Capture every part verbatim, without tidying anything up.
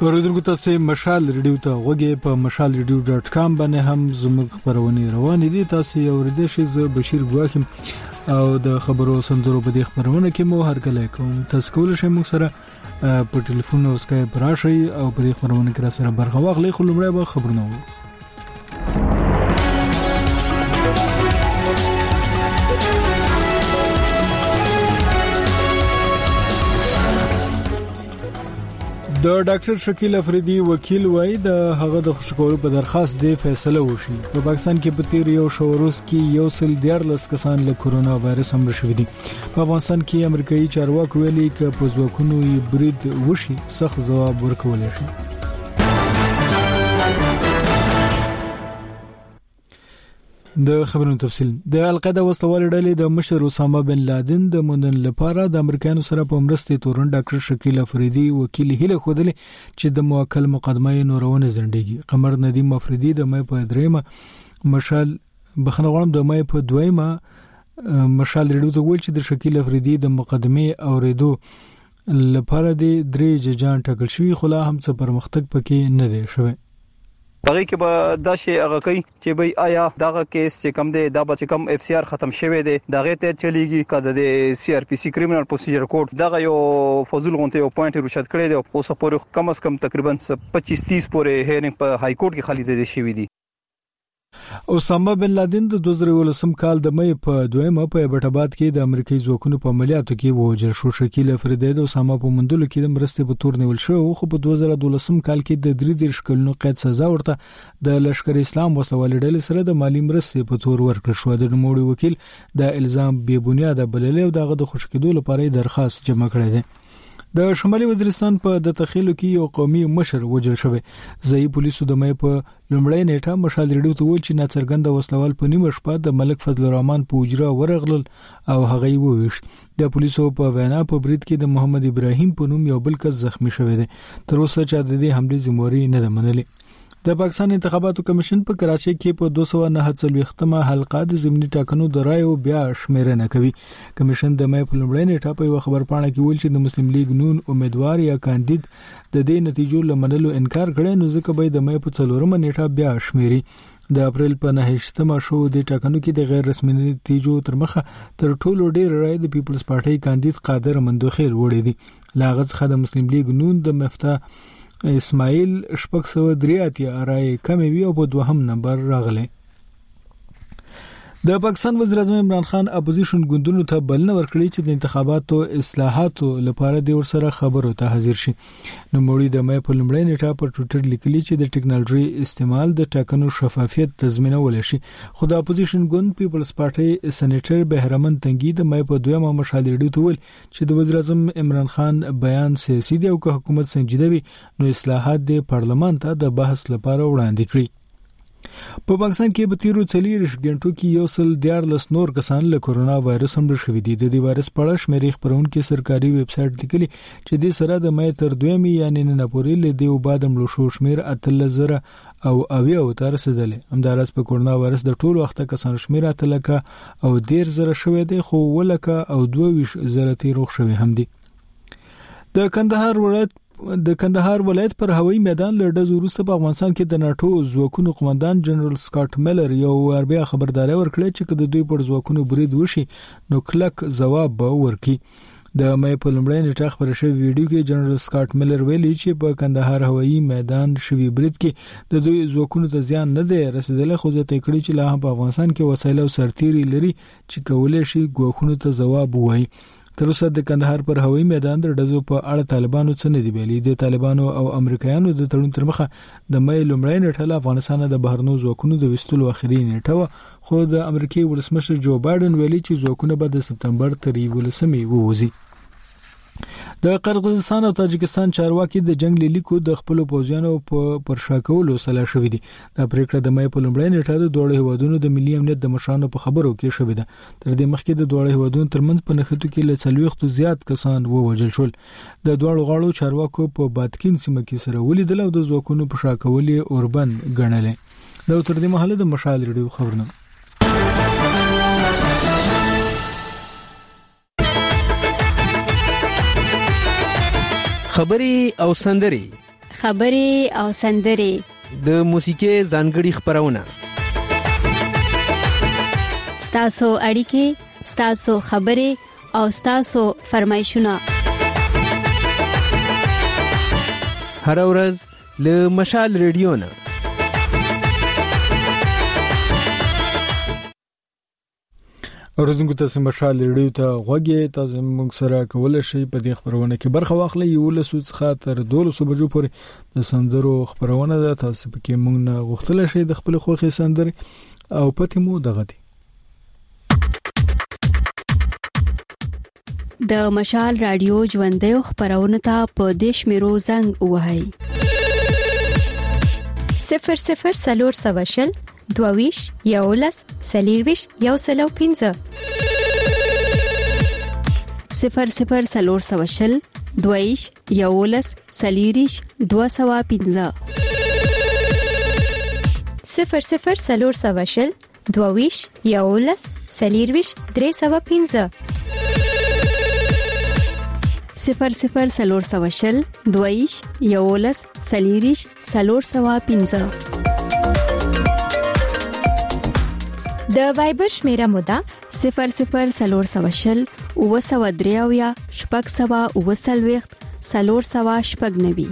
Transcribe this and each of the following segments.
اوریدونکو تاسو مشال ریډیو ته غوږی په مشال ریډیو ډاټ کام باندې هم زموږ خبرونه روانې دي. تاسو اوریدئ شئ. زه بشیر ګواکم او د خبرو سندرو په دې خبرونه کې مو هر کله کوم. تاسو کولای شئ موږ سره په ټلیفون او اسکایپ راشئ او په دې خبرونه کې را سره برخه واخلئ. خو لومړی به خبرونه وو. د ډاکټر شکیل افریدي وکیل وایي د هغه د خوشکولو په درخواست دی فیصله وشي. په پاکستان کې په تیر یو شوروز کې یو سل دیارلس کسان له کورونا وایرس هم شوي دي. په افغانستان کې امریکایي چارواکو ویلي چې په ځواکونو یې برید وشي سخت ځواب ورکول شي. د خبرونو تفصیل. د القاعده وسلوال ډلې د مشر اسامه بن لادن د موندن لپاره د امریکایانو سره په مرسته تورن ډاکټر شکیل افریدي وکیل هله خودلی چې د موکل مقدمه نورونه زندګي. قمر ندیم افریدي د مې په دریمه مشال بخنه غوړم د مې په دویمه مشال ریډو ته ویل چې د شکیل افریدي د مقدمه اوریدو لپاره د درې ججان ټاکل شوی، خو لا هم څه پرمختګ پکې نه دی شوی. هغه کې به دا شی هغه کوي چې به آیا داغه کیس چې کم دی دا به کم اف سی آر ختم شوی دی داغه ته چلیږي کده د سی آر پی سی کرمینل پروسیجر کوډ داغه یو فضول غونته یو پوینټ رشد کړی دی او سپور کم از کم تقریبا پچیس تیس پورې هیرینګ په های کورټ کې خالي دي شوی دی. اسامه بن لادن د دوه زره ولسم کال د مې په دویمه په بټاباد کې د امریکایي ځواکونو په عملیاتو کې ووجل شو. شکیل افریدي د اسامه په مندلو کې د مرستې په تور نیول شو، خو په دوه زره دولسم کال کې د درې دیرش کلونو قید سزا ورته د لشکر اسلام وسوال ډلې سره د مالی مرستې په تور ورکړل شو. د نوموړي وکیل د الزام بې بنیاده بللی او دغه د خوشکېدو لپاره درخواست جمع کړی دی. د شمالي وزیرستان په د تخیلو کې یو قومي مشر وجل شوی. ځای پولیسو د مې په لومړی نیټه مشال ریډیو ته ویل چې ناڅرګنده وسلوال په نیمه شپه د ملک فضل الرحمن په اجرا ورغلل او هغه یې وویشت. د پولیسو په وینا په برید کې د محمد ابراهیم په نوم یو بل کس زخمی شوی دی. تر اوسه چې د دې حمله ذمہواری نه ده منلې. د پاکستان انتخاباتو کمیشن په کراچۍ کې په دوه سوه نه څلوېښتمه حلقه د ضمني ټاکنو د رایو بیا شمیرنه کوي. کمیشن د مې په لومړۍ نیټه په یو خبرپاڼه کې ویل چې د مسلم لیگ نون امیدوار یا کاندید د دې نتیجو لمنلو انکار کړي، نو ځکه به د مې په څلورمه نیټه بیا شمیري. د اپریل په نهشتمه شو د ټاکنو کې د غیر رسمي نتیجو تر مخه تر ټولو ډیر رای د پیپلز پارټي کاندید قادر مندوخیل وړي دي. لاغت څخه د مسلم لیگ نون د مفتا اسماعیل شپږ سوه درې اتیا رای کمې وي او په دوهم نمبر راغلی. د پاکستان وزیر اعظم عمران خان اپوزیشن ګوندونو ته بلنه ورکړي چې د انتخاباتو اصلاحاتو لپاره د ورسره خبرو ته حاضر شي. نو موړي د مې په لومړۍ نیټه پر ټوئیټر لیکلي چې د ټیکنالوژي استعمال د ټاکنو شفافیت تضمینول شي. خو د اپوزیشن ګوند پیپلز پارټي سېنیټر بهرمن تنګي د مې په دویمه مشال ریډیو ته ویل چې د وزیر اعظم عمران خان بیان سیاسي دی او که حکومت سنجیده وي نو اصلاحات د پارلمان ته د بحث لپاره وړاندې کړي. په پاکستان کې په تیرو څلور غنټو کې یو سل دیارلس نور کسان له کورونا وایرس هم شوي دي. د دې وایرس په اړه شمیرې خبرونکو سرکاري ویب سټ لیکلي چې د سره د مې تر دویمې یعنی نن پورې له دیو بعد ملو شو شمیر اتلس زره او اویا او تر رسیدلې. همدارس په کورونا وایرس د ټولو وخت کسان شمیر اتلکه او ډیر زره شوي دي، خو ولکه او دوه زره تیروغ شوي هم دي. د کندهار ولایت د کندهار ولایت پر هوایي میدان له ډز وروسته په افغانستان کې د ناتو ځواکونو قومندان جنرال سکاټ میلر یو اربیا خبرداري ورکړه چې د دوی پر ځواکونو برید وشي نو کلک ځواب به ورکړي. د مې په لومړۍ نیټه خبره شوې ویډیو کې جنرال سکاټ میلر ویلي چې په کندهار هوایي میدان شوی برید کې د دوی ځواکونو ته زیان نه دی رسیدلی، خو ځکه کړي چې لا هم په افغانستان کې وسایل او سرتیري لري چې کولای شي ګواښونو ته ځواب ووایي. تر اوسه د کندهار پر هوایي میدان د ډزو په اړه طالبانو څه نه دی ویلي. د طالبانو او امریکایانو د تړون تر مخه د مې لومړی نیټه له افغانستان د بهرنو ځواکونو د وستلو اخري نیټه و، خو د امریکای ولسمشر جو بایدن ویلي چې ځواکونه به د سپتمبر تر یولسمې ووځي. د قرغیزستان او تاجکستان چارواکي د جنگ لیکو د خپل پوځیانو په پرشا کولو سلا شوې دي. د پریکړه د مې په لومړۍ نیټه د دوه هیوادونو د ملي امنیت د مشرانو په خبرو کې شوې ده. تر دې مخکې د دوه هیوادونو ترمنځ په نښتو کې له څلوېښتو زیات کسان ووژل شول. د دوه غاړو چارواکو په باتکین سیمه کې سره ولیدل او د ځواکونو په شا کولې اوربند ګڼلې. دا تر دې مهاله د مشال ریډیو خبرونه. خبري او سندري خبرې او سندرې، د موسیقي ځانګړي خبرونه، ستاسو اړیکې، ستاسو خبرې او ستاسو فرمایشونه هر ورځ له مشال ریډیو نه. اوردونکو تاسو مشال ریډیو ته غوږی، تاسو موږ سره کولای شئ په دې خبرونه کې برخه واخلئ. یو له سوت خاطر دولسو بجو پورې د سندرو خبرونه ده، تاسو پکې موږ نه غوښتل شئ د خپل خوښي سندرې او پته مو دغه دي. د مشال رادیو ژوندۍ خبرونه ته په دیش میرو زنګ وهاي صفر صفر سلور سواشل دوویش یولس سلیرویش یو سلو پینزه صفر صفر سلور سواشل دوویش یولس سلیریش دو سوا پینزه صفر صفر سلور سواشل دوویش یولس سلیرویش درې سوا پینزه صفر صفر سلور سواشل دویش یولس سلیریش سلور سوا پینزه. د وایبر شمیره مودا صفر صفر سلور سواشل او سوا دریاویا شپږ سوا او سلويخت سلور سوا شپږ نوي.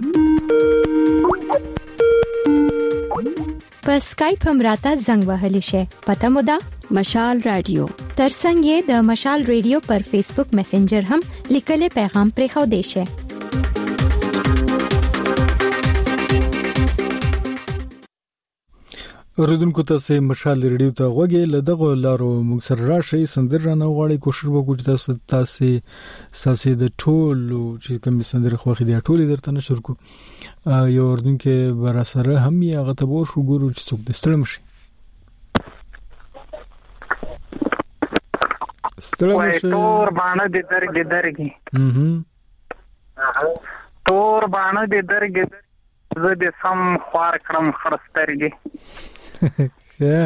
په سکایپ هم راته زنګ وهلی شي. پته مودا مشال رادیو. ترڅنګ یې د مشال رادیو پر فیسبوک میسنجر هم لیکل پیغام پرې خو دی شي. اوردونکو تاسو مشال ریډیو ته غوږی، لدغه لارو موږ سره راشي سندر رانه غواړي. کوشش وکړو چې تاسو تاسو ساسي د ټول چې کوم سندر خوخي دی ټول درته نشر کو. یو اوردونکو بر سره هم یې هغه ته ور شو ګورو چې څوک د ستړم شي. ستړم شي تور باندې د درګ درګي هم تور باندې د درګ زه د سم خوار کړم خرسترګي. ها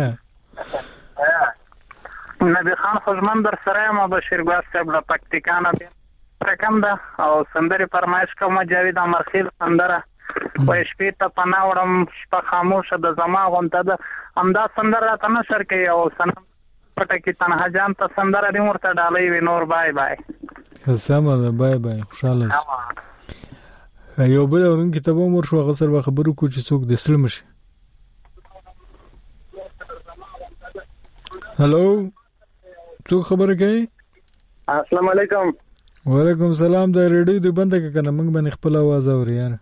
نبی خان خوشمن در سره ما بشیر ګاس صاحب د پکتیکانا رقم ده او سندري فرمایش کوم جاوید امرخیل سندره وای شپې ته پناوړم شپه خاموشه د زما غونته ده امدا سندره ته نشر کوي او سنم پټه کې تنها جان ته سندره دې ورته ډالۍ وي. نور بای بای. سمه ده، بای بای، خوشاله یو بل اورن کتابو مور شو غسر به خبرو کو چې څوک د سلم شي. هالو څوک خبره کوي؟ السلام علیکم. وعلیکم السلام. د ریډیو د بنده کنه موږ باندې خپل आवाज اوري یار.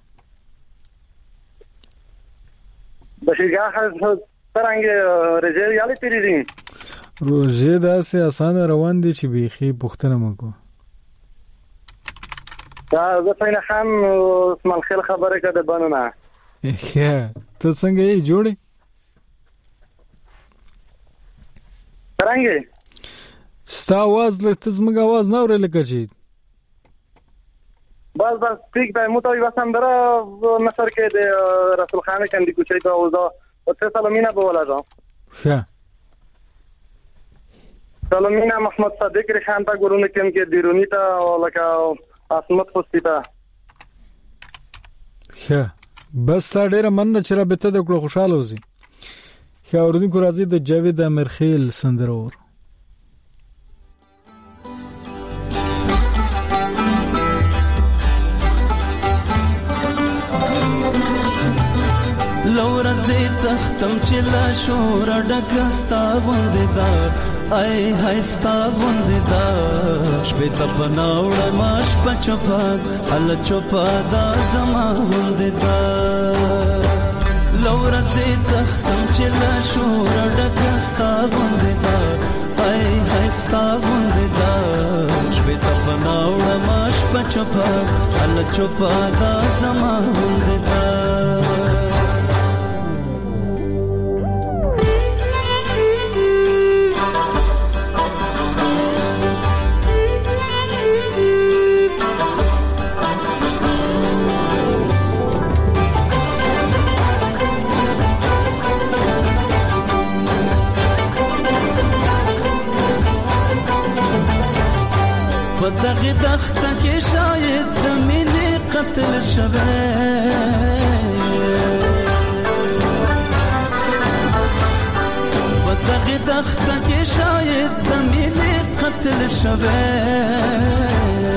بشیرګاه څنګه رجې یالي تیری دي؟ روزه داسې اسانه روان دي چې بيخي پختنه مکو. دا زه څنګه خام اسماعیل خیل خبره کده بنونه. ښه ته څنګه یې جوړې؟ څنګه؟ ستا आवाज لته زموږ आवाज نه اورل کېږي. بس بس ټیک دی. مو ته یو سندره نشر کې د رسول خان کندي کوچي ته وځه او څه سلامینه به ولاده. ښه سلامینه محمد صادق رشان تا ګورونه کوم کې دیرونی ته لکه اسمت خوستیتا. ښه بس تا ډیره مننه چې را بته د کړو خوشاله اوسې. ښه اوردونکو راځي د جاوید امرخیل سندره ور. لورا زی تختم چې لا شور ډکستا غوندې دا ای هاي ستا غوندې دا شپې ته پناوړ ماش پچپا ال چوپا دا زما غوندې دا لورا زی تختم چې لا شور ډکستا غوندې دا ای هاي ستا غوندې دا شپې ته پناوړ ماش پچپا ال چوپا دا زما غوندې دا دغه دخته کې شاید د مینې قتل شوه شوه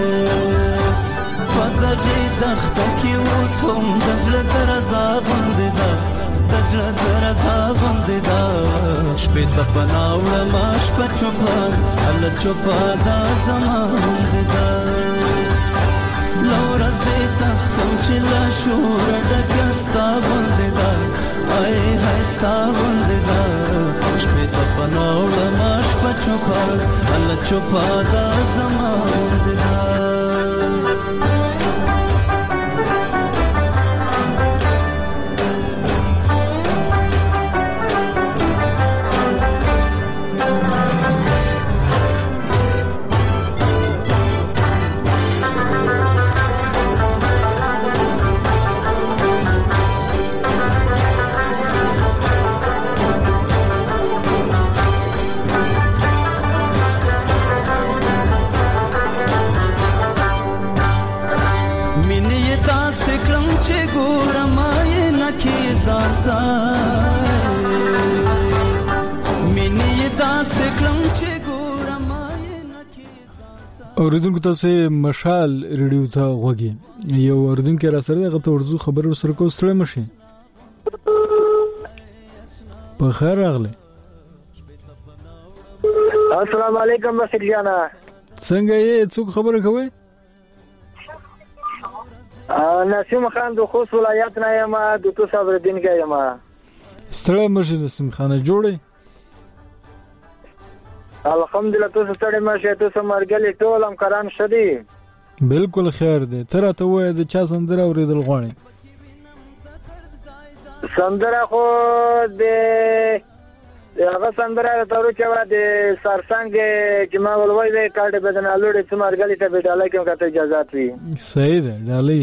پدغه دخته کې اوس هم د زړه درزا غوندې ده د زړه درزا غوندې ده شپې ته پناه وړمه شپه چوپه هله چوپه دا زما غوندې ده له ورځې تختم چې له شوره ډکه ستا غوندې ده ای های ستا غوندې ده شپې ته پناه وړمه شپه چوپه هله چوپه دا زما غوندې ده اوریدونکو تاسو مشال ریډیو ته غوږی یو اوریدونکو را سره دغه ورزو خبر سره کو ستړی مشي په خیر راغله السلام علیکم بسیط جانا څنګه یې څوک خبره کوي نسیم خان د خوست ولایت نه یم د تو صبر الدین کې یم ستړی مشي نسیم خان جوړه الحمدلله تاسو ستړي مشه تاسو مرګلي ټول هم کرام شدي بالکل خیر دی تر ته وای د چا سندره اوریدل غواړي سندره خو د هغه سندره تاسو چې وا د سرسنګ چې ما ولوي د کارت بدن الوړې چې مرګلي ته بداله کوم کته اجازه وي صحیح ده ډالې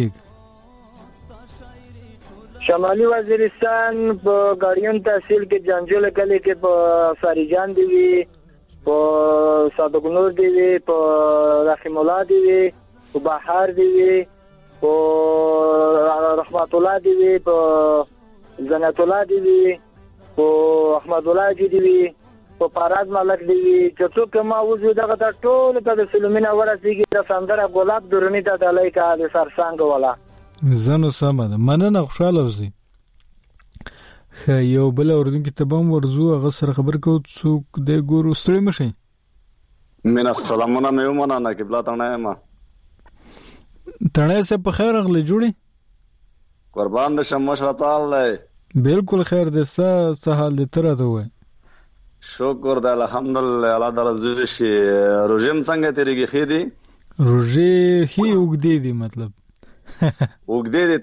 شمالي وزیرستان په ګاډیون تحصیل کې جنجول کلی کې په ساریجان دی وی په صادق نور دی وی په رحیم الله دی وی په بهار دی وی په رحمت الله دی وی په زنت الله دی وی په احمد الله دی وی په فراز ملک دی وی چې څوک ما وځو دغه ټول ته د سلمینه ورسیږي د سندره ګلاب درونی ته د لایکا د سرسنګ والا زنو سمه ده مننه خوشاله اوسئ خا یو بل اوردونکو ته بم ورزو هغه سره خبر کو څوک د ګورو ستړي مشي مینا سلامونه مې ومنه نه قبله تنه ما تنه سه په خیر غلې جوړي قربان د شمش تعالی بالکل خیر دې څه حال دې تر ته وای شکر د الحمدلله الله درزه شي روزم څنګه تیریږي خېدي روزي هي وګدې دي مطلب وګدې دي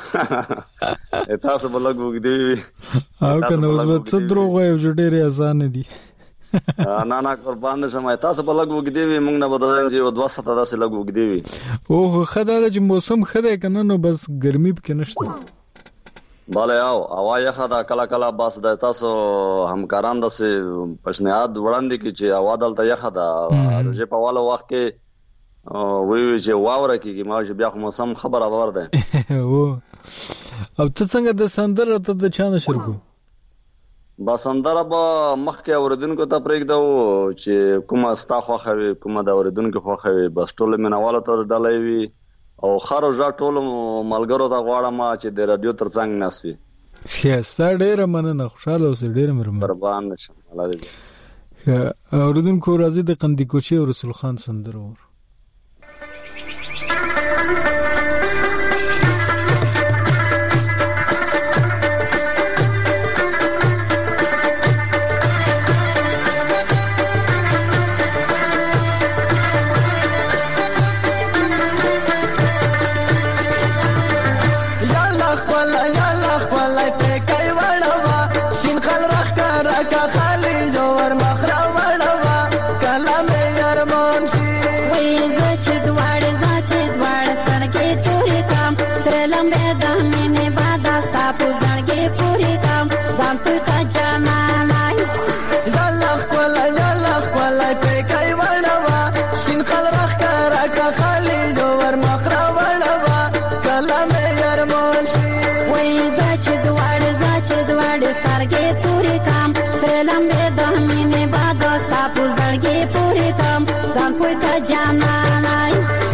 تاسو بلګ وګدې وي او کنه اوس به څه دروغ وي چې ډېر آسان دي نه نه قربان شم تاسو بلګ وګدې وي موږ نه بدل چې دوه ساعته تاسو لګ وګدې وي اوه خدای چې موسم خدای کنه نو بس ګرمي پکې نشته bale او هوا یخه دا کلا کلا بس د تاسو همکاران د پښنیاد وړاندې کی چې هوا دلته یخه دا روزه په والا وخت کې وی وی چې واوره کیږي ما چې بیا موسم خبر اور ده او او ته څنګه د سندره ته د چانه شرکو با سندره با مخکې اوردونکو ته پرېږدو چې کومه ستا خوښه وي کومه د اوردونکو خوښه وي بس ټول مینواله ته ډالۍ وي او خارو ځا ټول ملګرو ته غواړم چې د رادیو ترڅنګ ناسوي خیاسته ډېر مننه خوشاله اوسې ډېر مرمه قربان نشم الله دې اوردونکو راځي د قندی کوچي او رسول خان سندره ور ځان په وای ته جانانای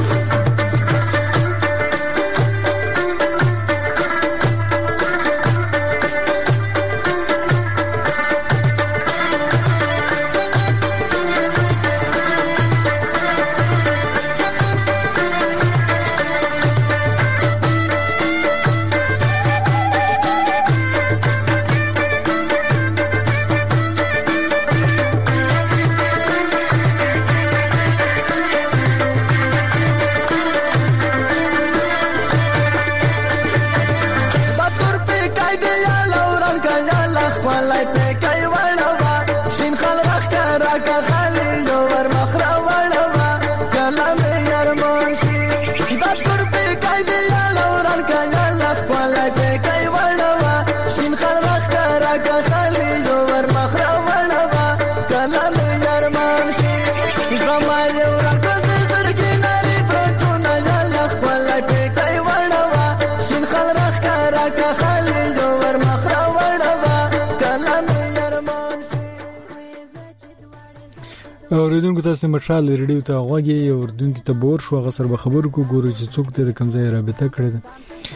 اوریدونکو تاسو مشال ریډیو ته غوږی اوریدونکو ته بور شو غسر به خبرو کو ګورو چې څوک د کوم ځای رابطه کړی ده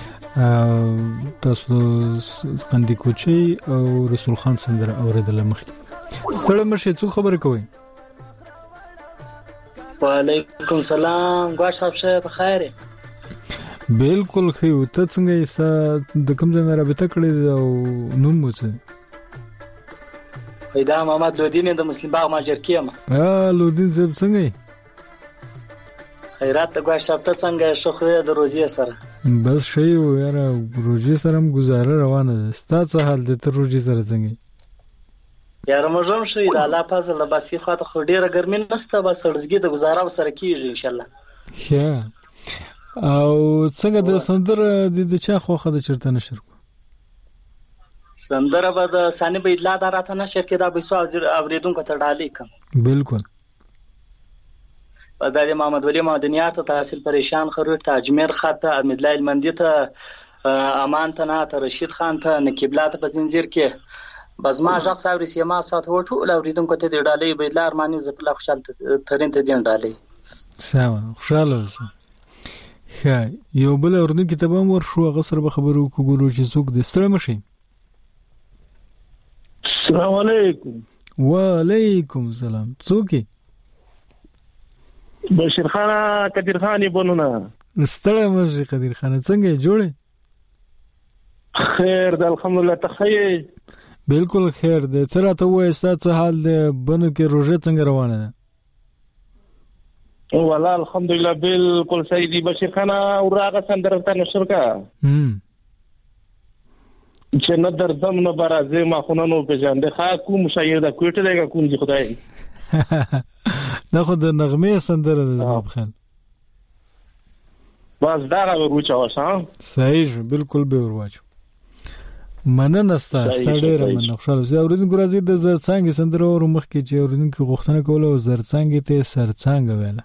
تاسو قندی کوچی او رسول خان سندره اوریدل مخکې سره مشه څو خبره کوي وعلیکم سلام ګوښ صاحب شه په خیر بالکل خو ته څنګه یې د کوم ځای رابطه کړی او نوم څه پیدا محمد لودین د مسلم باغ ماجرکی ما ا لودین زب څنګه خیرات ته ګوښ صاحب ته څنګه شخوې د روزي سره بس شی و یاره روزي سره هم گزاره روانه ده ستاسو حال د تر روزي سره څنګه یاره مجم شي د الله فضل بس خو ته خو ډیره ګرمي نسته بس سړزګي د گزاره سره کیږي ان شاء الله ښه او څنګه د سندر د چا خوخه د چرته نشر سندره به د ثاني به اطلاع راته نشر کې دا به سو اوریدونکو ته ډالې کوم بالکل د محمد ولی مدنیات ته تحصیل پریشان خروټ ته اجمیر خاطه احمد لایل مندی ته امان ته نه ته رشید خان ته نکیبلات په زنجیر کې بس ما ځخ ساوري سیما سات وټو اوریدونکو ته ډالې به اطلاع مانی زپلا خوشاله ترين ته دین ډالې سلام خوشاله اوسه ښه یو بل اوریدونکو ته به ور شو غسر به خبرو کو ګورو چې څوک د ستړي مشي السلام علیکم وعلیکم السلام څوک بشیر خان قدیر خان بنونه ستړی مشه قدیر خان څنګه جوړه خیر د الحمدلله تخیر بالکل خیر ده تر ته وای ستاسو حال ده بنو کې روزه څنګه روانه ده والله الحمدلله بالکل صحیح دی بشیر خان اوراغه سندره ته نشر کا هم چې نه درځم نه برازه ما خونانو په ځان ده خا کوم شاعر د کوټه دی کوم دی خدای دا خو د نغمه سندره ده زما په خیال بس دا ورچا وسه صحیح بالکل به ورواچو مننه ستاسو ډیره مننه خوشاله زه اوریدونکو راځي د زرڅنګ سندره ور مخ کې چې اوریدونکو غوښتنه کوله او زرڅنګ ته سرڅنګ ویله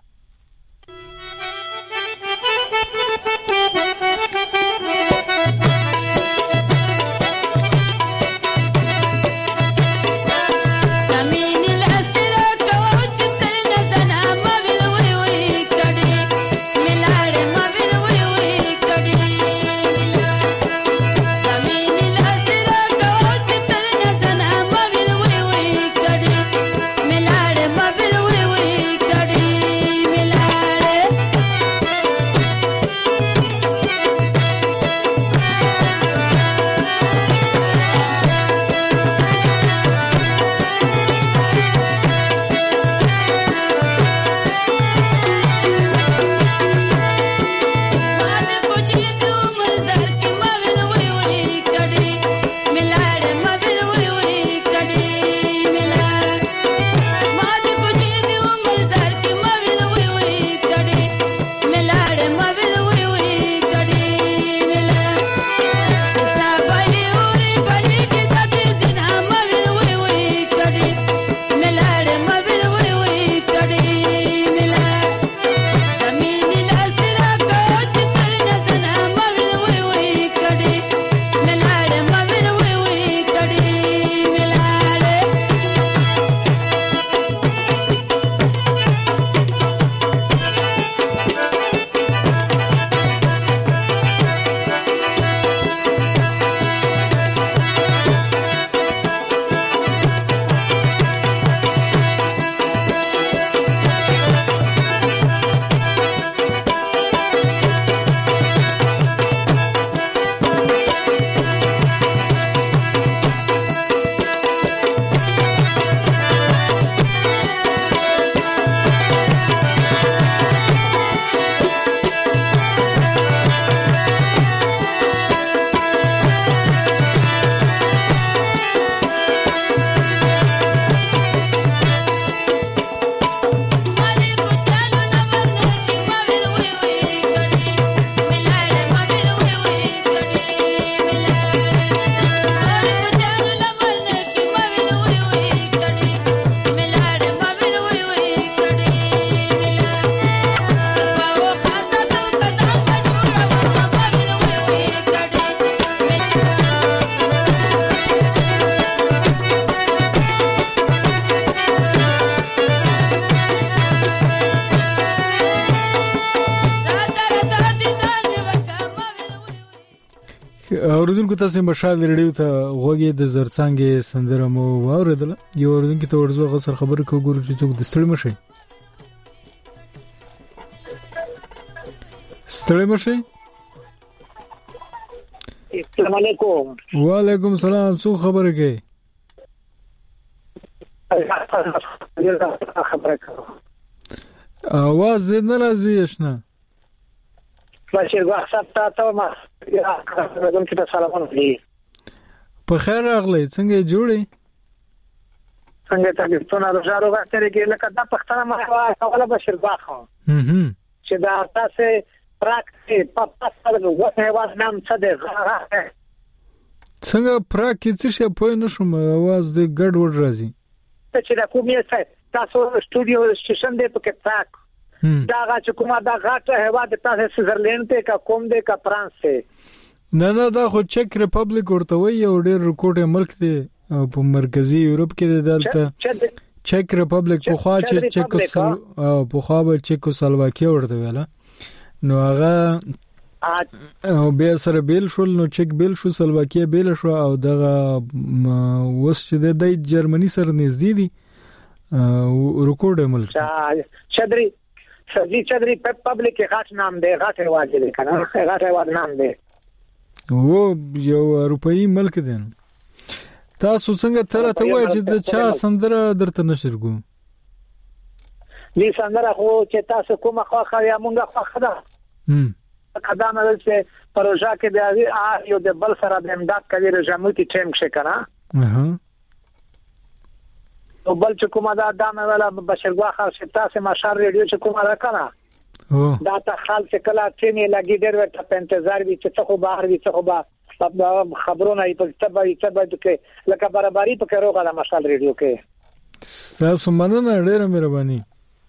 اوریدونکو تاسو مشال ریډیو ته غوږی د زرڅانګې سندره مو واوریدل. یو اوریدونکو ته ورځو غسر خبره کو ګورو چې څوک د ستړي مشي ستړي مشي. السلام علیکم. وعلیکم السلام. څو خبره کوي؟ خبره کوم. आवाज دې نه راځي آشنا. بشیر ګاه صاحب تاسو ما کوم چې تاسو دی په خیر راغلی. څنګه جوړی؟ څنګه تاسو ته راځو غواړئ کې لکه دا پښتنه ما اوله بشیر ګاه خو هم چې دا تاسو پراکټي په تاسو وته واز نام څه دی څنګه پراکټي څه په نشم आवाज دې ګډ وډ راځي. چې دا کومه څه تاسو سټوډیو سټیشن دی په کې تراک دا چې کومه دا غاټه هوا د تاسو سویزرلند ته کا کوم دی کا فرانس ته نه نه دا خو چک ریپبلیک ورته وي او ډېر ریکورډ ملک دی په مرکزی یورپ کې دی دلته چک ریپبلیک په خوا چې چک او په خوا به چکوسلواکیا ورته ویله نو هغه او به سره بیل شول نو چک بیل شو سلواکیا بیل شو او دغه وس چې د جرمني سره نږدې دي ریکورډ ملک چدري سړي چدري پبلک غاټ نام دی غاټ هوا دی کنه غاټ هوا نام دی وو یو اروپאי ملک دی. تاسو څنګه تر ته وای چې د چا سندره درته نشرګو دې سندره خو چې تاسو کومه خو خو یا مونږه خو خدا هم خدامه چې پروژه کې دی یو د بل سره د امداد کوي رجموتي ټیم ښه کنه اها او بل چې کومه دا دامه ولا بشرګوا خاصه تاسو مشار ریډیو چې کومه راکنه دا ته خال چې کله چې نه لګي ډېر وخت په انتظار وي چې څه خو بهر وي څه خو به خبرونه یې په تبه یې تبه کې لکه برابرۍ په کروغه د مشال ریډیو کې تاسو مننه ډېر مهرباني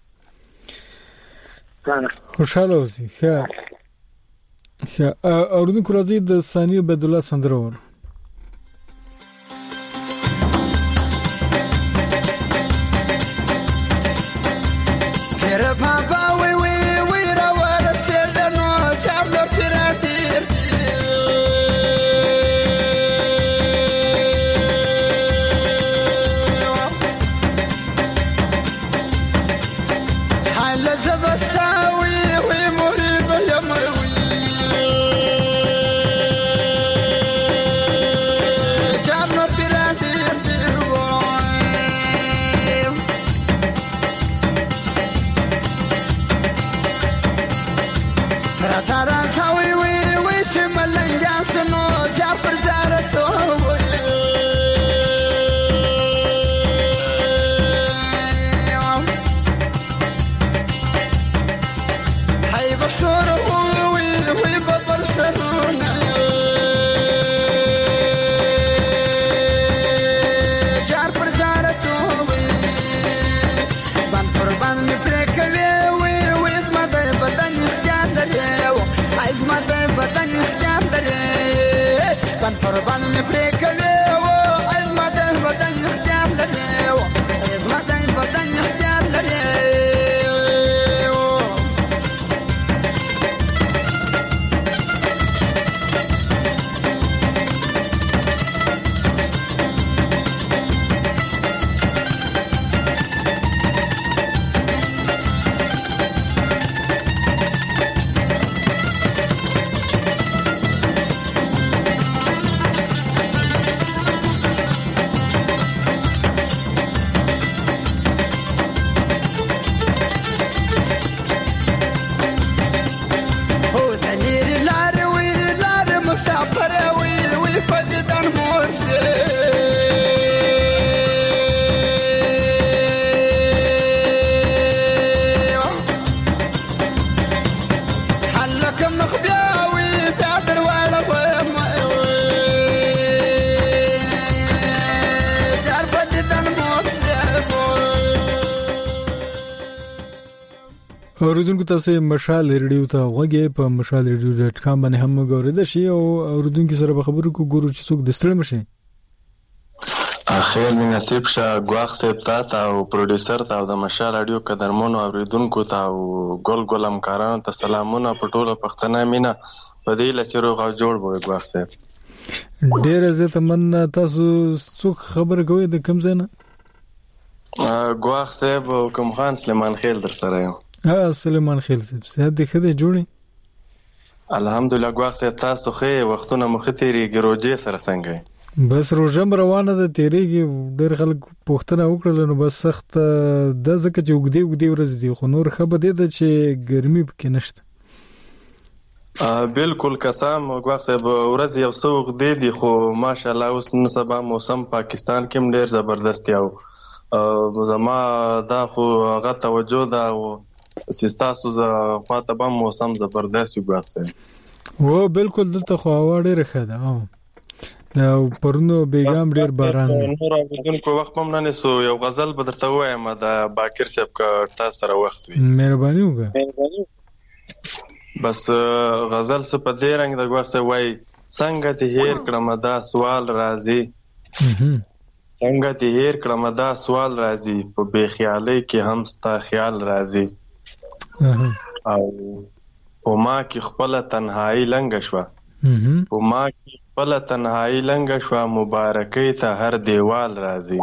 خوشاله اوسئ. ښه ښه اوریدونکو راځي د ثانیه عبد الله سندره ور اوریدونکو تاسو مشال ریډیو ته غوږی په مشال ریډیو ډاټ کام باندې هم غوړیدل شي او اوریدونکو سره به خبرو کو ګورو چې څوک د ستړي مشي. اخیر می نصیب شه غواخ صاحب ته او پروډوسر ته او د مشال رادیو قدرمنو اوریدونکو ته او ګل ګلم کارانو ته سلامونه په ټوله پښتنه مینا په دې لچرو غو جوړ وو غواخ صاحب. ډیر زه تمنا تاسو څوک خبر کوي د کوم ځای نه؟ ګواخ صاحب او کوم خان سلیمان خیل در سره یم. ها سلیمان خیل صاحب صحت دې ښه دی جوړی؟ الحمدلله ګواخ صاحب تاسو ښه وختونه مخ تیریږي روزې سره څنګه؟ بس روزم روانه ده تیریږي ډېر خلک پوښتنه وکړل نو بس سخت د ځکه چې وګدي وګدي ورځ دی خو نور خبر دی چې ګرمي پکې نشته. بالکل قسم ګواخ صاحب ورځ یو څو وګدي دي خو ماشاءالله اوس نن سبا موسم پاکستان کې ډېر زبردست یو زما دا خو هغه توجه دا او سیستاسو ز خاطه به موسم زبردست ګواخ صاحب. و بالکل دلته خو هوا ډېره ښه ده او پرونو بیګام ډېر باران نور اوریدونکو وخت هم نه نسو یو غزل به درته وایم د باکر صاحب کا تاسو سره وخت وي مهرباني وکړه. بس غزل څه په دې رنګ د ګواخ صاحب وای څنګه ته هیر کړم دا سوال راځي څنګه ته هیر کړم دا سوال راځي په بے خیالي کې هم ستا خیال راځي او په ما کې خپل تنهایی لنګ شوه په ما کې خپل تنهایی لنګ شوه مبارکۍ ته هر دیوال راځي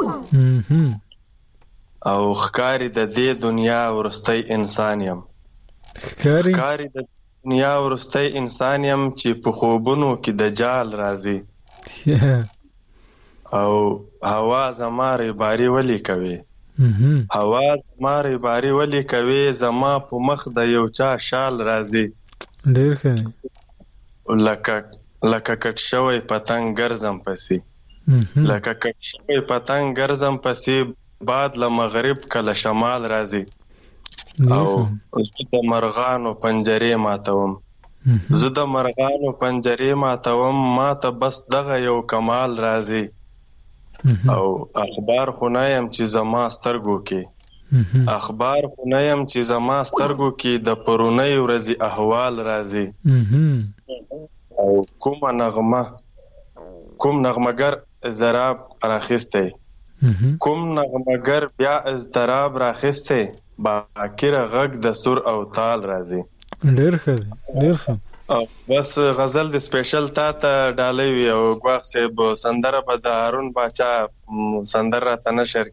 او ښکاری د دې دنیا ورستی انسان یم ښکاری د دنیا ورستی انسان یم چې په خوبونو کې دجال راځي او هوا زما ریباری ولی کوي هوا زما ریباری ولی کوي زما په مخ د یو چا شال راځي ډېر ښه لکه لکه کټ شوی پتنګ ګرځم پسې لکه کټ شوی پتنګ ګرځم پسې باد له مغرب کله شمال راځي او زه د مرغانو پنجرې ماتوم زه د مرغانو پنجرې ماتوم ما ته بس دغه یو کمال راځي او اخبار خو نه یم چې زما سترګو کې اخبار خو نه یم چې زما سترګو کې د پرونۍ ورځې احوال راځي او کومه نغمه کوم نغمګر اضطراب راخستی کوم نغمګر بیا اضطراب راخستی باکره غږ د سر او تال راځي. ډېر ښه ډېر ښه. بس غزل د سپیشل تا ته ډالۍ وي او ګواخ صاحب سندره به د هارون باچا سندره راته نشر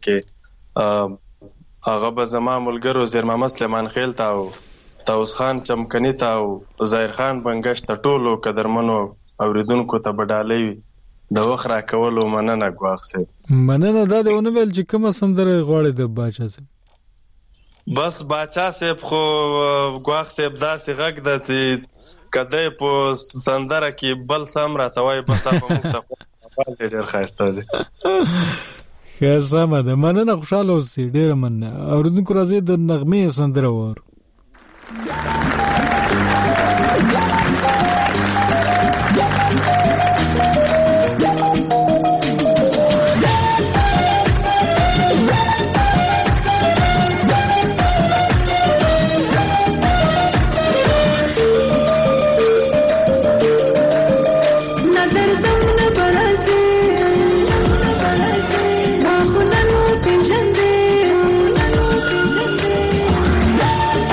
کې هغه به زما ملګرو زیر محمد سلیمان خیل ته او طاووس خان چمکني ته او ظاهر خان بنګش ته ټولو قدرمنو اوریدونکو ته به ډالۍ وي د وخت راکولو مننه ګواخ صاحب. مننه دا دی ونه ویل چې کومه سندره غواړې د باچا صاحب؟ بس باچا صاحب خو ګواخ صاحب داسې غږ ده چې کده په سندره کې بل سم راته بس په موږ ته ډېر ښایسته دی. ښه سمه ده مننه خوشحاله اوسئ ډېره مننه. اورېدونکو راځئ د نغمې سندره واورو. Thank you.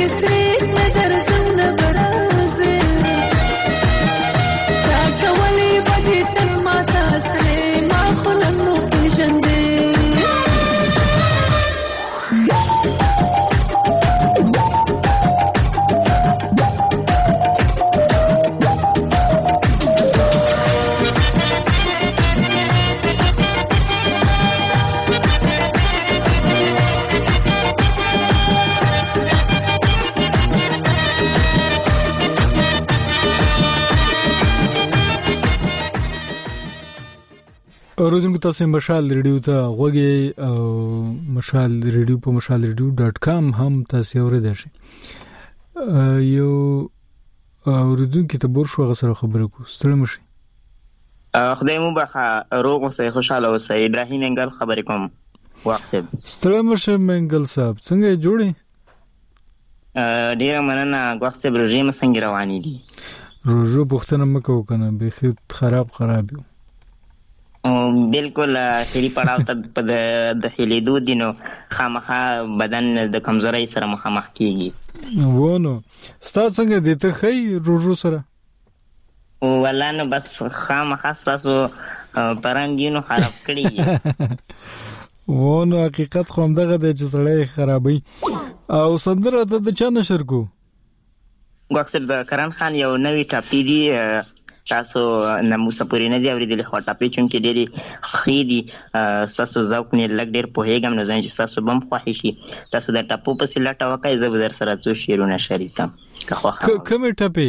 اوریدونکو تاسو مشال ریډیو ته غوږی او مشال ریډیو په مشال ریډیو ډاټ کام هم تاسو اوریدئ شئ. یو اوریدونکو ته بور شو غسر خبرې کو ستړي مشي. خدای مو بخا روغ اوسئ خوشاله اوسئ. ابراهیم انګل خبرې کوم واقصب. ستړي مشه منګل صاحب څنګه جوړي؟ ډیر مننه. واقصب رژیم څنګه رواني دي؟ روزو پښتنه مکو کنه به خراب خراب یو بالکل سری پړاو ته په د هلیدو دینو خامخا بدن د کمزوري سره مخامخ کیږي. وونو ستاسو څنګه دي ته خی روزو سره؟ والله نو بس خامخا تاسو پرنګینو خراب کړی. وونو حقیقت خو هم دغه د جسړې خرابې او سندره د چا نشر کو؟ واکثر د کرن خان یو نوې ټاپی دی تاسو نموسه پوری نه دی اوریدل خو ټاپی چون کې ډېری خېدي تاسو ذوق نه لګ ډېر په هیګم نه ځان چې تاسو بم خوښی شي تاسو د ټاپو په سلاټه وکای زه در سره څو شیرونه شریکم که خو کوم ټاپی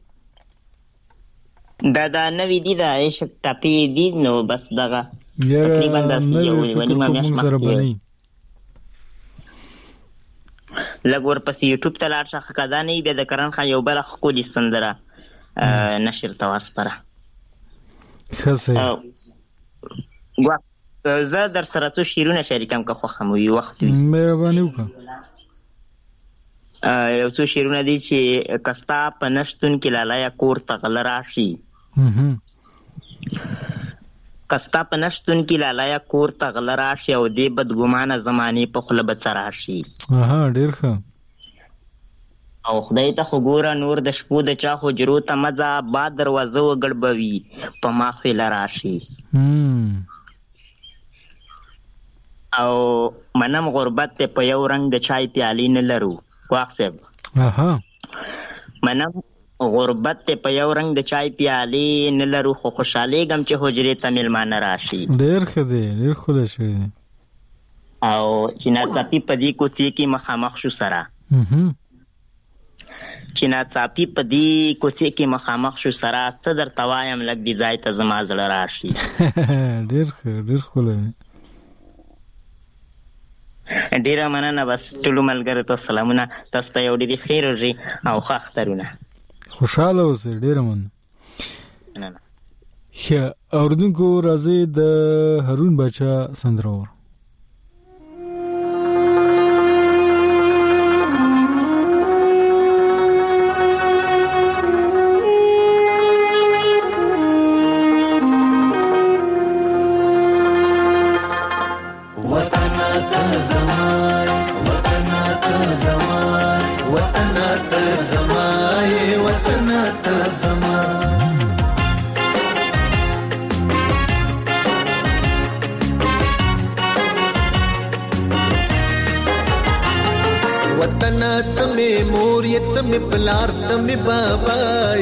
دا دا نوې دی دا عشق ټاپی دی نو بس دغه تقریبا د یو ونیمه میاشت مخکې لګور پس یوټیوب ته لاړ شخه کدا نه بیا د کرن خان یو بل خولي سندره نشر تواس پره خسه وا زه در سره څو شیرونه شریکم که خو خمو یو وخت مهرباني وکړه. یو څو شیرونه دي چې کستا په نشتون کې لالایا کور تغل راشي کستا په نشتون کې لالایا کور تغل راشي او دې بدګمانه زمانه په خله بچراشي. اها ډیر ښه. او خدای ته وګوره نور د شپو د چا حجرو ته مزه با دروازه وګړبوي په ماخله راشي. او منم غربت ته په یو رنگ د چای پیالې نه لرو واخصب. اها منم غربت ته په یو رنگ د چای پیالې نه لرو خو خوشاله غم چې حجره ته ملمانه راشي. ډیر ښه دی ډیر خوله شي. او چې نا څپی په دې کوڅې کې مخامخ شو سره چې نا څپی په دې کوڅې کې مخامخ شو سره څه در توایم لګ دی ځای ته زما زړه راشي. ډیر ښه ډیر خوله. ډیره مننه. بس ټولو ملګرو ته سلامونه. تاسو ته یو ډېر خیر ورځي او ښه اخترونه. خوشاله اوسئ. ډیره مننه. ښه اوریدونکو راځي د هارون بچا سندره ور پلار تمه بابای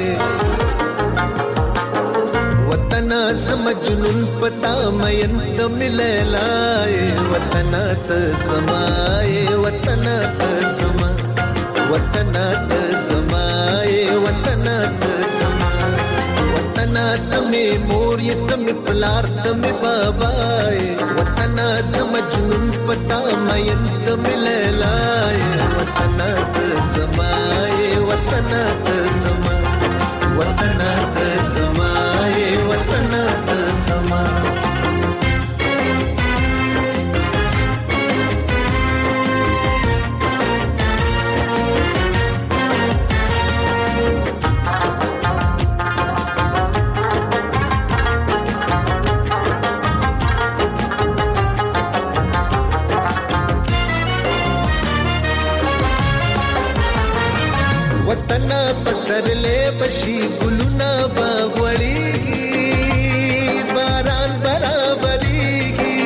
وطن سمجنون پتا مین تم لیلای وطن ت سمای وطن ت سما وطن ت سمای وطن ت سما وطن تمه مور یتم پلار تمه بابای وطن سمجنون پتا مین تم لیلای وطن ت سمای وطن ته زما وطن ته زما وطن ته زما وطن پسرلې بشي ګلونه باغوړيږي باران برابرېږي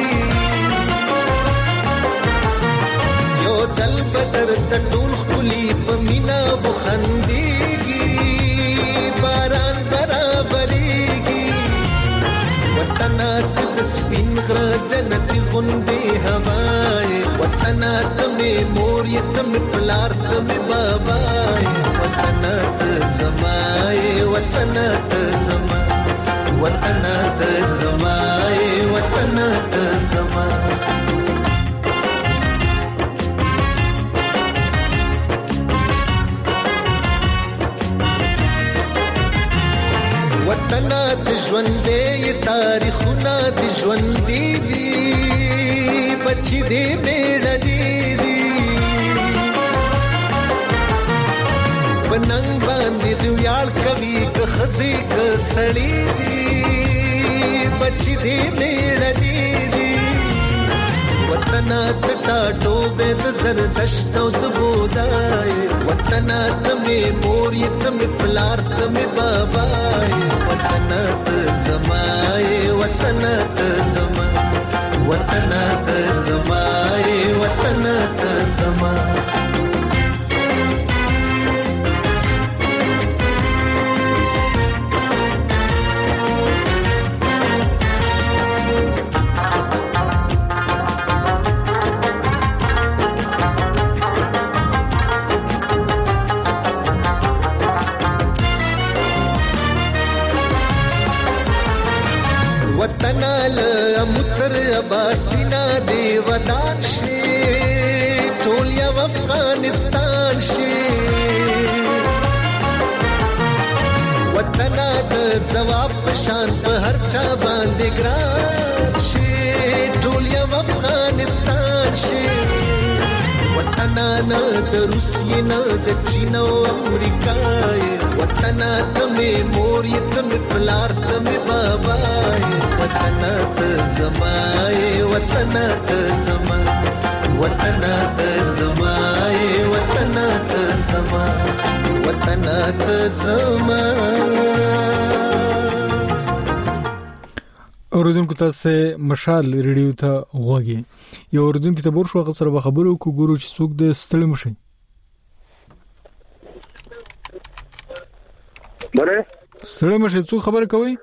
یو ځل بدر د ټول خولي په مینا وخندېږي باران برابرېږي وطن د سپین غره جنتي غوندې هواي وطن ته مې مور یې ته مې پلار ته مې بابای وطن ته زمای وطن ته زما وطن ته زمای وطن ته زما وطن د ژوندې تاریخونه د ژوندې دي بچي دې میړني دي بننګ باندې دی ویاړ کوي که خځې که سړی دي بچي دې میړني دي وطن د ټاټو به د زردشت او د بودای وطن ته مې مور یې ته مې پلار ته مې بابای وطن ته زمای وطن ته زما وطن ته زمای وطن ته زما وطن له متر اباسینا دی ودان شي ټول یو افغانستان شي وطن د جواب پشان په هر چا باندې ګران شي ټول یو افغانستان شي وطن نه د روسیې نه د چین او امریکا وطن ته مې مور یې ته مې پلار ته مې بابای وطن ته زمای وطن ته زما وطن ته زمای وطن ته زما وطن ته زما اوردونکو تاسو مشال ریډیو ته غوږی یو اوردونکو ته ورشو غسر به خبرو کو ګورو چې څوک د ستړي مشي بره ستړي مشي څوک خبر کوي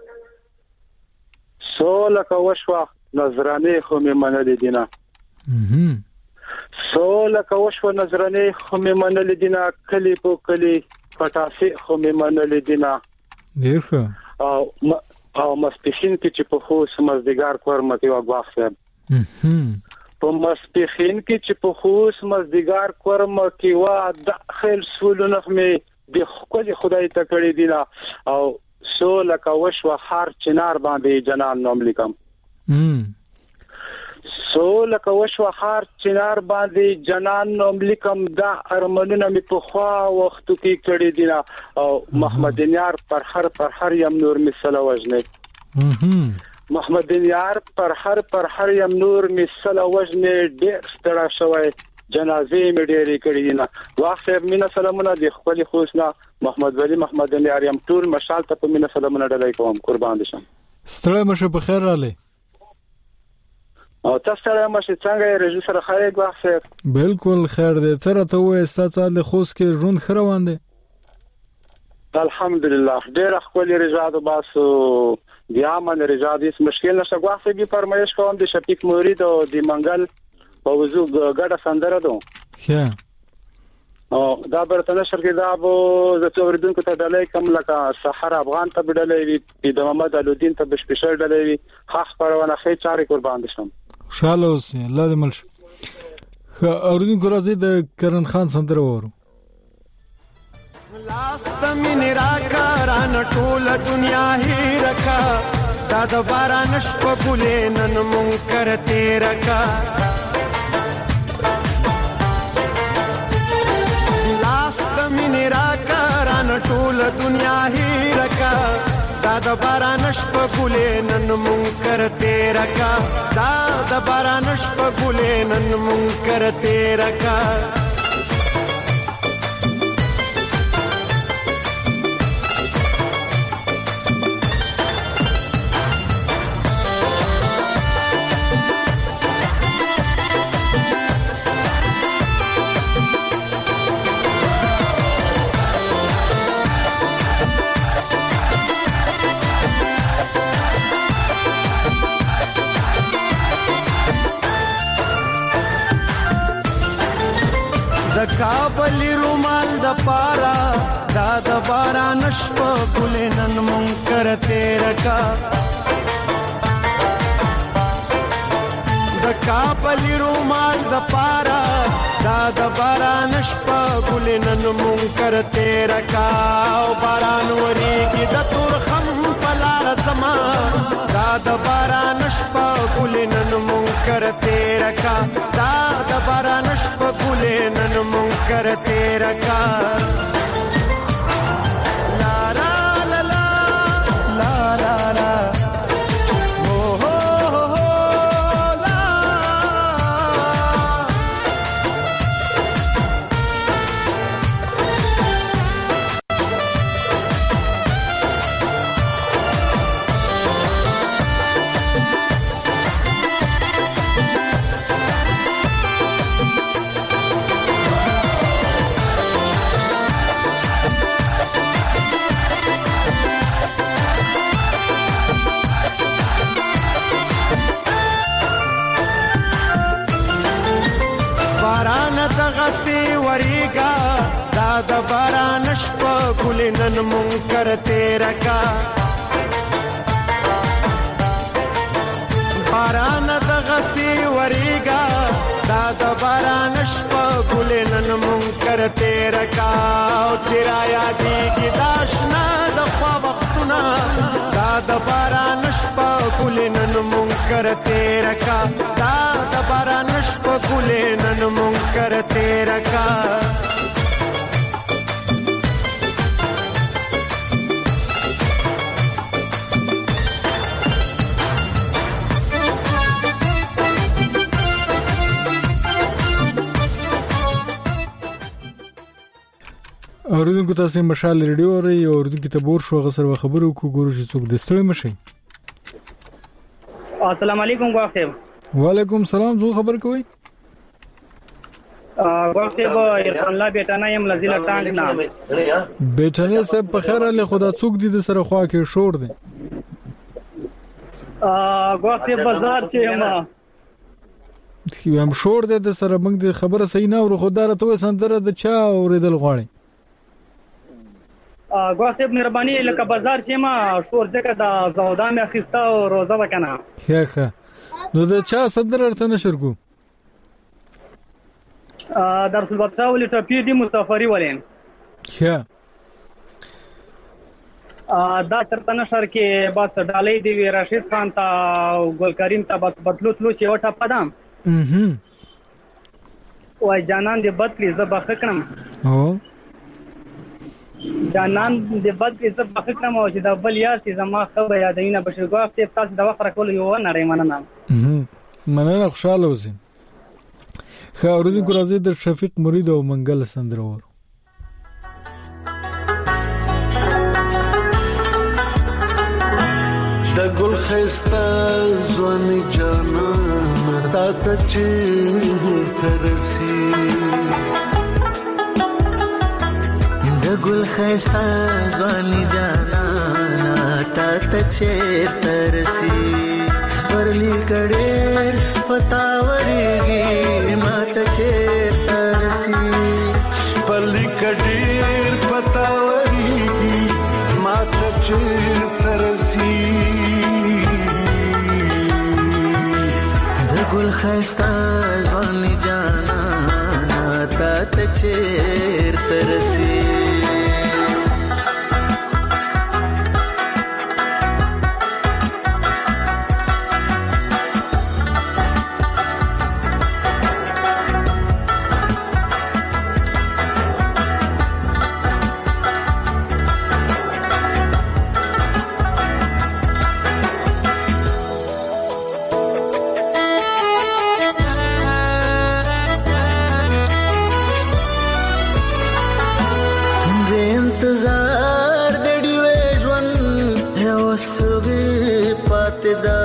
سوله کا وشوا نظرانه خو مې منل دینه هم سوله کا وشوا نظرانه خو مې منل دینه کلی په کلی پټافي خو مې منل دینه ډیر ښه او او مسپخین کې چې په خو سمزدګار کور مته واغواخ صاحب په مسپخین کې چې په خو سمزدګار کور مته وا داخل سولونه مې د خپل خدای ته کړی دی او سو لکه وشو خار چنار باندې جنان نوم لیکم سو لکه وشو خار چنار باندې جنان نوم لیکم دا ارمنونه مې په خوا وختو کې کړی دی او محمد یار پر هر پر هر یم نور مثله وجنه محمد یار پر هر پر هر یم نور مثله وجنه ډېر ستړا شوی جنازې مې ډېرې کړې دي نه واخه مینا سلامونه د خپل خوښنا محمد ولی محمد یار یم ټول مشال ته په مینا سلامونه ډلای کوم قربان دشم ستړی مشه په خیر رااله او تاسو سره مشه څنګه رجو سره خیر واخه بالکل خیر دې تر ته وې ستاسو له خوښ کې ژوند خروان دي الحمدلله ډېر خپل رجاد باسو بیا من رجاد هیڅ مشکل نشه واخه به فرمایش کوم د شفیق مرید او د منګل په وزو ګډه سندره ده ښه او دا برته نشر کې دا وو د څوردونکو ته ډلې کم لکه سحر افغان ته ډلې وي د محمد علودین ته بشپشل ډلې وي خاص پرونه خې چاري قربان دشم خوشاله اوسې الله دې ملش اوردونکو راځي د کرن خان سندره وورو لاست من راکا ران ټول دنیا هی رکا دا د باران شپه ګلې نن منکر تیر کا من راکا ران ټول دنیا هی رکا دا د باران شپه ګلې نن منکر تیر کا دا د باران شپه ګلې نن منکر تیر کا کابلی رومال د پارا دا د باران شپه ګلنن منکر تیر کا د کابلی رومال د پارا دا د باران شپه ګلنن منکر تیر کا او باران وریږي د تور خم پلار زما دا د باران شپه ګلنن منکر تیر کا دا د باران شپه ګلنن منکر تیر کا لا لا لا لا لا لا لا وریگا دا د باران شپه ګلنن منکر تیر کا باران د غسی وریگا دا د باران شپه ګلنن منکر تیر کا او چرایا دی کی داشنا د خوا وختونه دا د باران شپه ګلنن منکر تیر کا دا د باران شپه ګلنن منکر تیر کا اوریدونکو تاسو مشال ریډیو اوري او اوریدونکو ته بور شو غسر خبرو کو ګورو چې څوک د ستړي مشي. السلام علیکم ګواه صاحب. وعلیکم سلام. زو خبر کوي ګواه صاحب ارفان الله بیٹانه يم لزیلا ټانګ نه بیٹانه صاحب په خیر له خدا څوک دي د سره خوا کې شور دي ګواه صاحب بازار چې ما هم شور دي د سره موږ د خبره صحیح نه ورو خدای ته سندره د چا اوریدل غواړي ګواه صاحب مهرباني لکه بازار چې ما شور ځکه د زودا مې اخیستا او روزه وکنه ښه ښه نو د چا صدر ارته نشر کو در رسول بادشاہ ولې ټپی دي مسافری ولین ښه دا ترته نشر کې بس ډالۍ دی راشد خان ته او ګل کریم ته بس بدلو تلو چې وټه پدام اها وای جانان دې بد کړی زه بخښ کړم او جانان دې بد کړی زه بخښ کړم او چې دا بل یار سي زما خبره یادینه بشیر ګواه صاحب تاسو دا وخت راکول یو نه ری مننه مننه خوشاله اوسئ. ښه اوریدونکو راځي د شفیق مرید او منګل سندره ور د ګل خستا ځواني جانان تا ته چې ترسي د ګل خستا ځواني جانان تا ته چې ترسي پرلی کډېر پتاورېږي ماته چې ترسي پرلی کډېر پتاورېږي ماته چې ترسي د ګل خستا ځواني جانان تا ته چې ترسي انتظار دړي وې ژوند یو سوي پاتې دا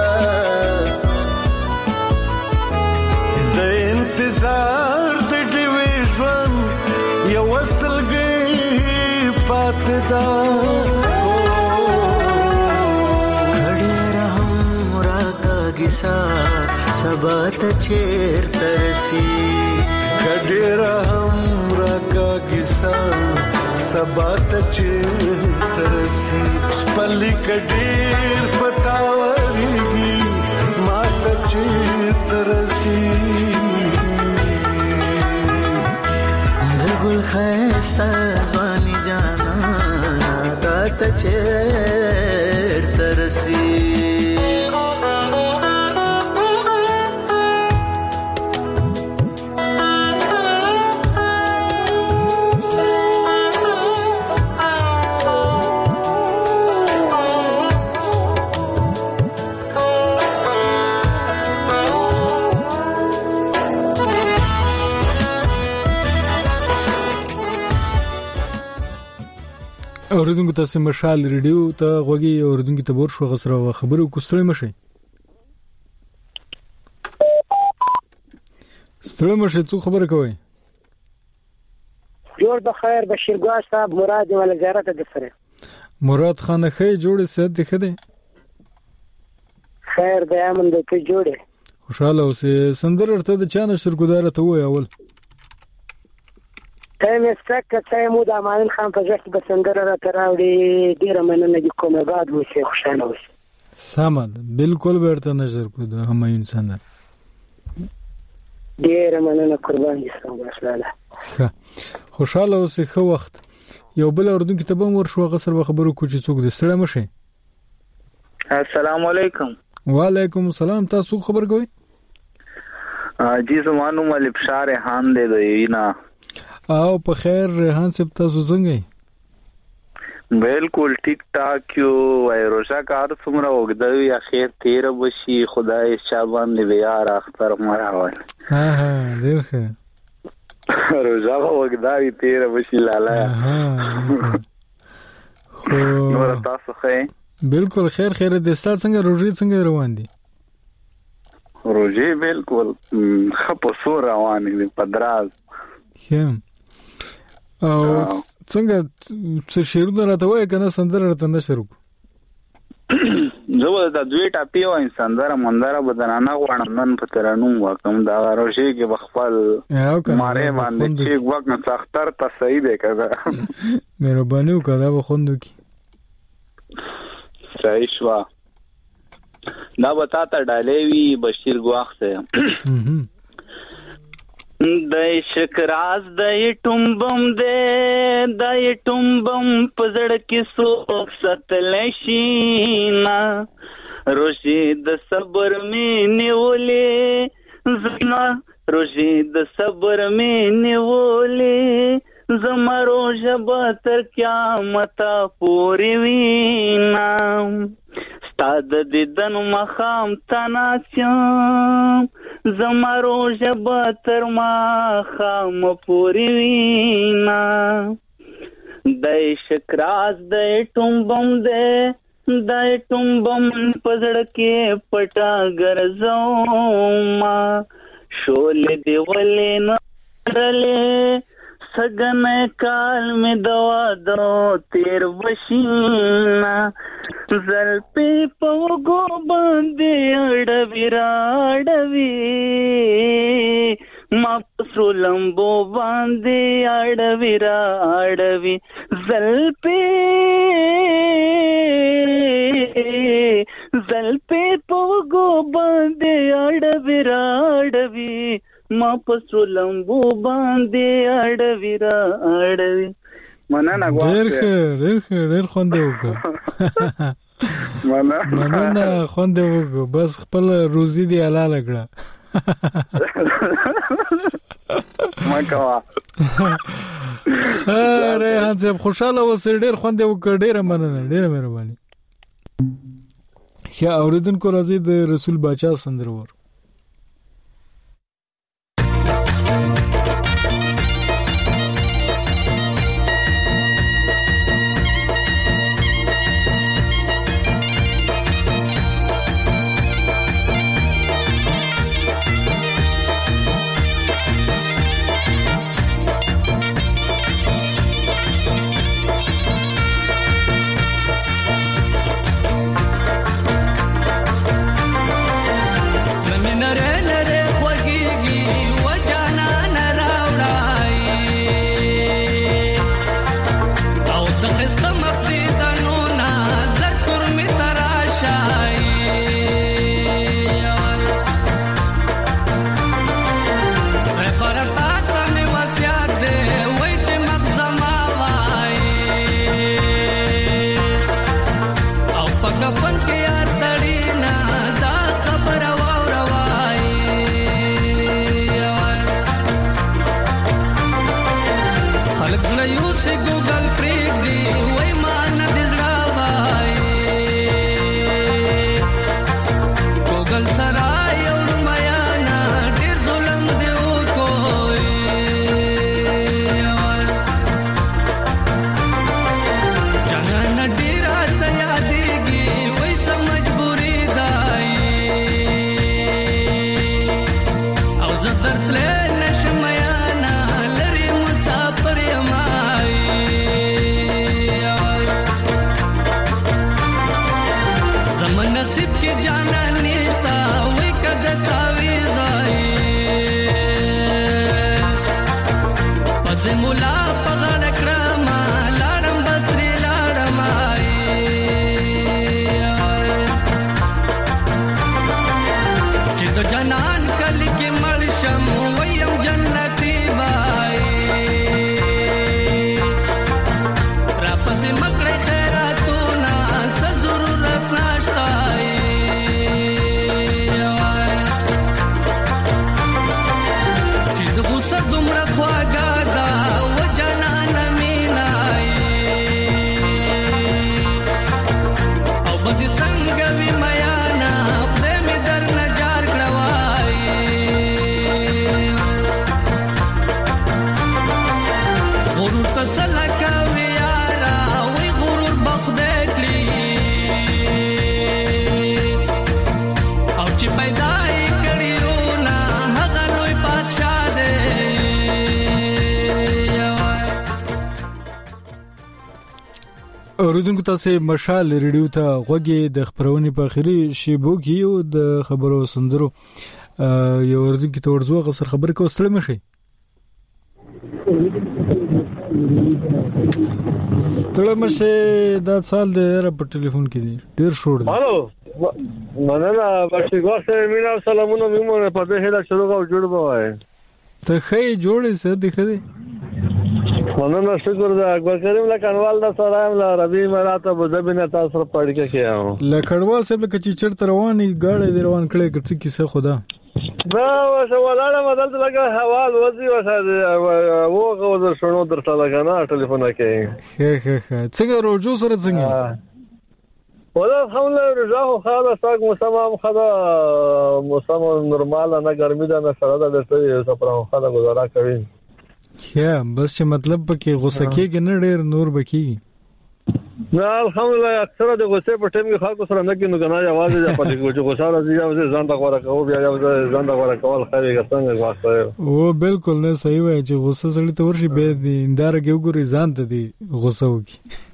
د انتظار دړي وې ژوند یو سلګي پاتې دا کډې رحم راکاږي سا سبا ته چیر ترسي کډې رحم خیستا سبا ته چیرته رسي خپل کډیر پتاوريږي ما ته چیرته رسي ګل خیستا ځواني جانا تا ته چیرته رسي اوریدونکو تاسو مشال ریډیو ته غوږی اوریدونکو ته ور شو غسر خبرو کوستړی مشه ستړی مشه څو خبره کوي جوړ بخیر بشیر ګوا صاحب مراد ول زیارت د سره مراد خان خې جوړ سید دی خده خیر د امن د ته جوړه خوشاله اوسه سندر ارته د چانه شرګدار ته وای اول تایم سکه تایم د امان خان په ځخ به څنګه را تراوړي ډیره مننه دي کومه بعد مو شي خوشاله اوسه سمد بالکل ورته نظر کو د همایون سندر ډیره مننه قربان دي څنګه خوشاله اوسه خو وخت یو بل اردن کتابه ور شو غسر خبرو کو چې څوک د ستړي مشه السلام علیکم وعلیکم السلام تاسو خبر کوي جی زمانو مل بشار خان دې دینا او په خیر ریحان صاحب تاسو څنګه بالکل ټیک ټاک یو وایروشا کار څومره وګدوي اخر تیر وشي خدای شابان دې یار اختر مراوي ها ها ډیر ښه روزا وګدوي تیر وشي لالا خو نور تاسو ښه بالکل خیر خیر دې ستاسو څنګه روزي څنګه روان دي روزي بالکل خپو سور روان دي پدراز هم او څنګه څه شیرونه راته وای کنه سندره راته نشرو زه د دوی ټاپی او سندره مندره بدنانه غواړم نن په ترانو وکم دا روشي کې بخپل ماره باندې چې وخت نه څختر ته صحیح دی کړه مهرباني وکړه به خوندو کې صحیح شو دا وتا ته ډالې وی بشیر ګواخ سه دای شکراز دای ټومبم دې دای ټومبم پزړ کې سوک ستلشینا روشي د صبر می نیولې زما روشي د صبر می نیولې زما روز به تر قیامت پورې وینا ستاد دې دن مخام تناچم زما روز به تر مخام پورې وینا دای شکراز دای ټومبم دې دای ټومبم پزړ کې پټا ګرځوما شولې دی ولې نړلې سگن کال میں دوا دو تیر وشینا زلپی پوگو باندے اڑوی راڑوی ما پسو لمبو باندے اڑوی راڑوی زلپی زلپی پوگو باندے اڑوی راڑوی ما پسو لمبو باندې اړوي را اړوي مننه غواړم ډېر ښه ډېر ښه ډېر خوندې وکړه مننه مننه خوندې وکړه بس خپل روزي دی حلال کړه ما کوا اره هڅه خوشاله اوسې ډېر خوندې وکړه ډېر مننه ډېر مهرباني ښه اوریدونکو راځي د رسول باچا سندرور پسې ګوګل پرېږدي وای ما نه دې زړه وای ګوګل سره یو میانا ډېر ظلم دی وکوي جانان ډېر راته یادېږي وای څه مجبوري دی او زه درتللی نشم یانا لرې مسافر یم زما نصیب کې جانان نشته وای که د تعویض پځې مولا په غاړه کړمه لاړم به ترې لاړم چې د جانان کلي کې مړ شم ویم جنتي بای راپسې مکړی خیراتونه څه ضرورت نشته چې د غوسه دومره خواږه ده و جانانه مینه او به دې څنګه وي میانه خدای مې درنه جار کړه وای غرور ته سله کوي یاره وای غرور به خدای کړي او چې پیدا یې کړي رونه هغه لوی بادشاه دی اوریدونکو تاسو مشال ریډیو ته غوږی د خبرونې په اخیری شیبو کې یو د خبرو سندرو یو اوریدونکو ته ورځو غسر خبر کو ستړي مشي ستړي مشه دا سال د په ټلیفون کې دی ډیر شوړ دی هالو مننه بچی ګوښه مینا سلامونه میمونه په دې هله شروع او جوړ بوای ته خې جوړې څه دی خې مننه شکر دا اکبر کریم له کنوال دا سلام له ربي مراته بوزبینه تاسو سره پړ کې کیاو له کډوال صاحب کچې چرته رواني غاړې دی روان کړي کڅ کیسه خدا دا وسه ولاله مدد لګه حوال وځي وسه وګه وځ شنو درته لګانا ټلیفون کې خه خه خه څنګه روجو سره څنګه ولا الحمد لله رجاو خاله ساق مسمم خدا مسمم نورمال نه ګرمي ده نه سره ده ته سپرو خاله گزارا کوي یا بس چې مطلب پکې غوسه کېږي نه ډېر نور بکیږي نه الحمدلله اکثره د غوسه په ټیم کې خلکو سره نه کېنو کنه आवाज یې پاتې کوي غوسه راځي یو ځان دا غوړه کوي بیا یو ځان دا غوړه کول خاري څنګه واسطه او بالکل نه صحیح وای چې غوسه سړی ته ورشي به دي اندار کې وګوري ځان ته دي غوسه وکي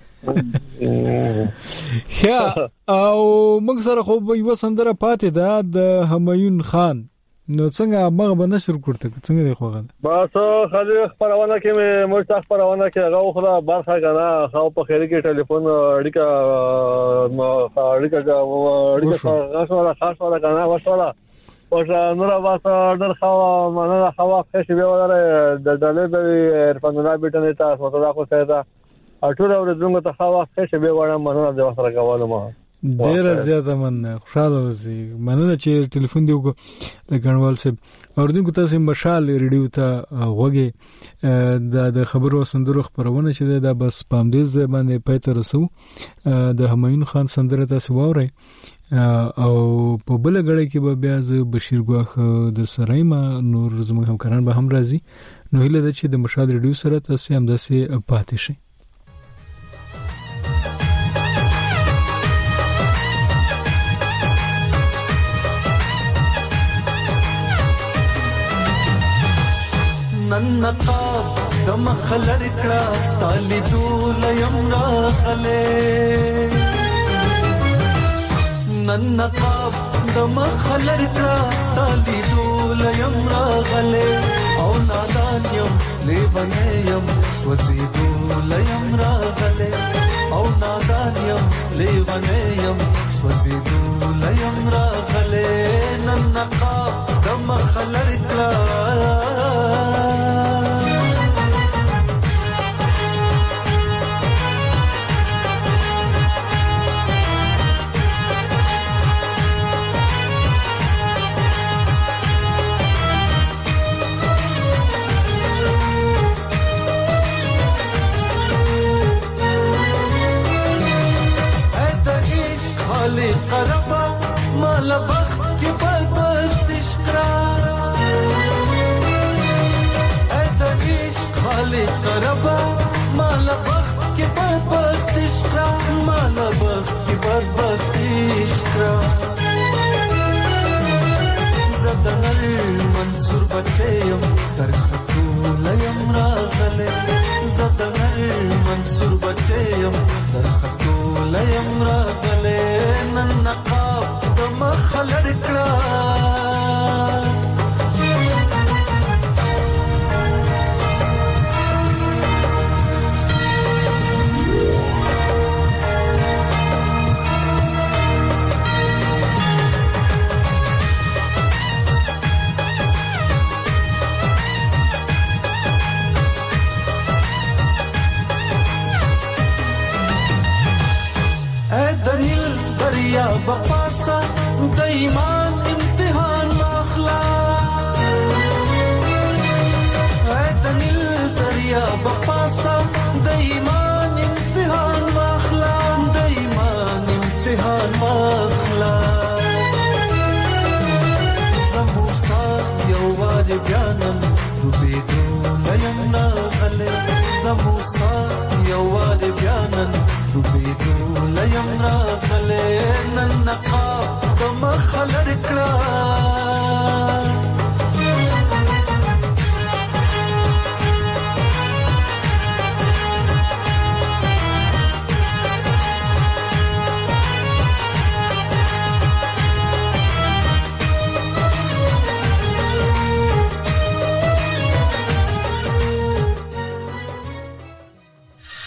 خیا او موږ سره خو یو سندره پاتې ده د همایون خان نو څنګه مغه بنشر کوړته څنګه دی خوغه بس خالي خبرونه کې مې موږ تاسو خبرونه کې هغه خو برخه غنا خو په خیر کې ټلیفون اړیکا اړیکا اړیکا خاصه خاصه غنا وشوله او نور واسه در خو مننه خو ښه شی وره د ډلې د ارفانونه بیٹنه تاسو ته خو څه ده اټول ورځو ته خو ښه شی وره مننه د وسره کوله ما ډیر زیاته مننه خوشاله اوسئ مننه چې ټلیفون دی وګ د ګڼوال صاحب اوردونکو تاسو مشال ریډیو ته غوږی د خبرو سندرو خبرونه چې دا بس پامدیز باندې پېته رسو د همایون خان سندره تاسو ووري او په بل غړې کې به بیا ز بشیر ګواخ د سرایما نور زموږ همکاران به هم راځي نو هله د چې د مشال ریډیو سره تاسو هم داسې پاتې شئ نن نقاب د مخلر کړه ستالي دول یم راغله نن نقاب د مخلر کړه ستالي دول یم راغله او نادان یم لیونه یم سوځي دول یم راغله او نادان یم لیونه یم سوځي دول یم راغله نن نقاب د مخلر کړه بچیم تر خطول یم راغلی زدنر منصور بچیم تر خطول یم راغلی نن نقاب د مخلر کړه بپاسا د ایمان امتحان واخلا اے دنیل دریا بپاسا د ایمان امتحان واخلا د ایمان امتحان واخلا زموسا یو وار بیانم دوبېدو لیم راغلی زموسا یو وار بیانم دوبېدو لیم راغلی نن نقاب د مخ لر کړه